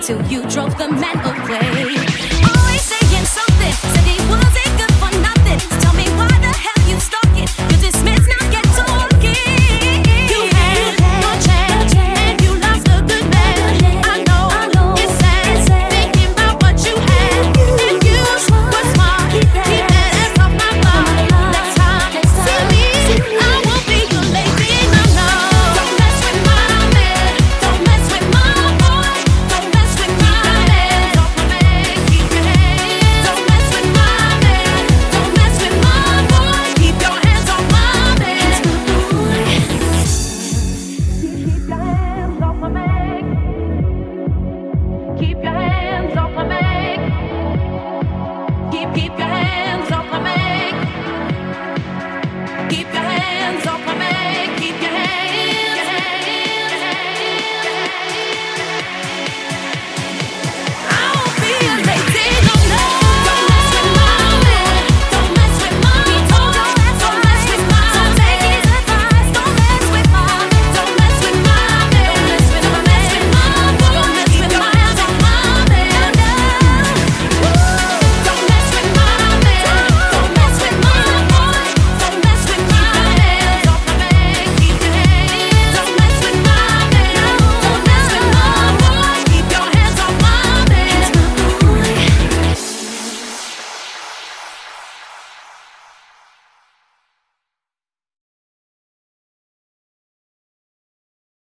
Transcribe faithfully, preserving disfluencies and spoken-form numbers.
till you drove the man away. Always saying something, said he wasn't good for nothing. So tell me why the hell you stalking? You dismiss, now get talking. You had no chance, and you lost a good man. I know it's sad, thinking about what you had. And you were smart, keep that ass off my mind. Next time, see me, I won't be your lady, no, no. Don't mess with my man, don't mess with my boy, don't mess with my man. Off my man, keep your hands. Don't mess with my man, don't mess with my boy, keep your hands off my man. Keep your hands off my man. Keep your hands off my man. Keep, keep your hands.